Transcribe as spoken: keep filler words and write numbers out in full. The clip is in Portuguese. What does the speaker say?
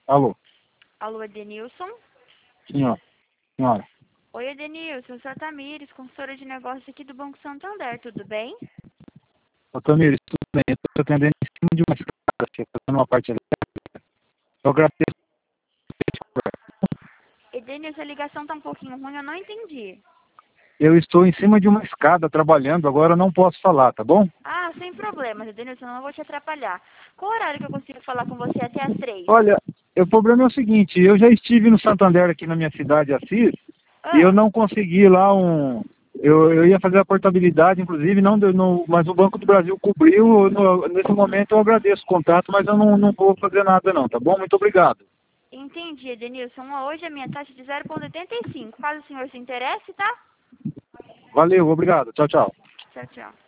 Alô? Alô, Edenilson? Senhora. Senhora. Oi, Edenilson, sou a Tamires, consultora de negócios aqui do Banco Santander, tudo bem? Ô, Tamires, tudo bem? Eu estou atendendo em cima de uma escada, aqui, fazendo uma parte elétrica. Eu agradeço. Edenilson, a ligação tá um pouquinho ruim, eu não entendi. Eu estou em cima de uma escada trabalhando, agora eu não posso falar, tá bom? Ah, sem problemas, Edenilson, eu não vou te atrapalhar. Qual horário que eu consigo falar com você até às três? Olha, o problema é o seguinte, eu já estive no Santander aqui na minha cidade, Assis, e eu Ah, não consegui lá um... Eu, eu ia fazer a portabilidade, inclusive, não, deu- não, mas o Banco do Brasil cobriu. No- nesse momento eu agradeço o contato, mas eu não, não vou fazer nada não, tá bom? Muito obrigado. entendi, Edenilson. Hoje a minha taxa é de zero vírgula oitenta e cinco. Caso o senhor se interesse, tá? Valeu, obrigado. Tchau, tchau. Tchau, tchau.